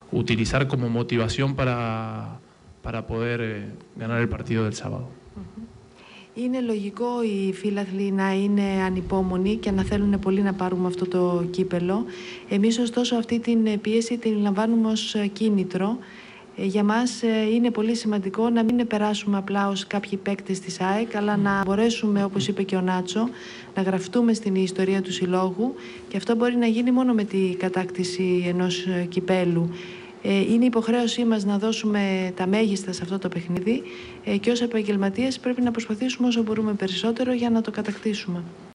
utilizar como motivación para poder ganar el partido del sábado. Είναι λογικό οι φίλαθλοι να είναι ανυπόμονοι και να θέλουν πολύ να πάρουμε αυτό το κύπελο. Εμείς ωστόσο αυτή την πίεση την λαμβάνουμε ως κίνητρο. Για μας είναι πολύ σημαντικό να μην περάσουμε απλά ως κάποιοι παίκτες της ΑΕΚ, αλλά να μπορέσουμε, όπως είπε και ο Νάτσο, να γραφτούμε στην ιστορία του συλλόγου, και αυτό μπορεί να γίνει μόνο με την κατάκτηση ενός κυπέλου. Είναι υποχρέωσή μας να δώσουμε τα μέγιστα σε αυτό το παιχνίδι και ως επαγγελματίες πρέπει να προσπαθήσουμε όσο μπορούμε περισσότερο για να το κατακτήσουμε.